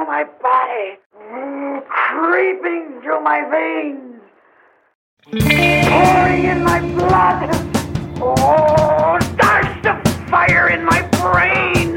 through my body, creeping through my veins, pouring in my blood. Oh, starts the fire in my brain.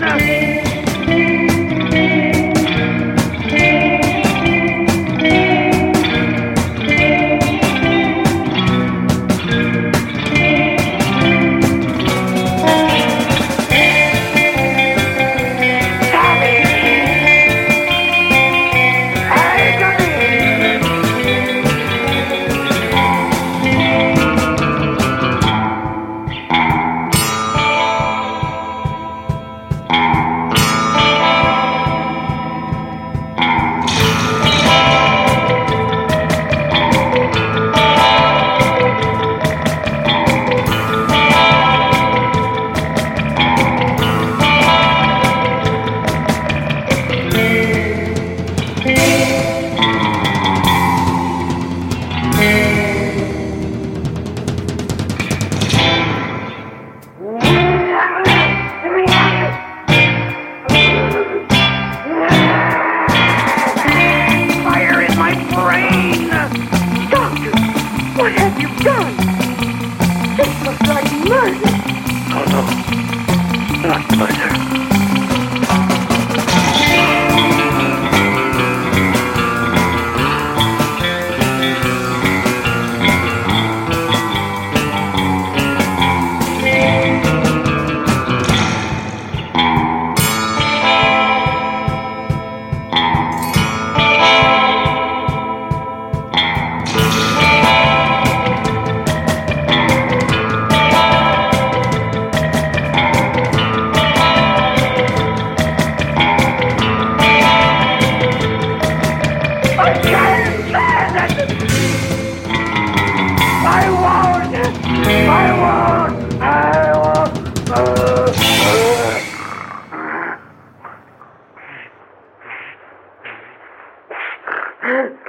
What have you done? This looks like murder. Oh, no. Not murder. I won't.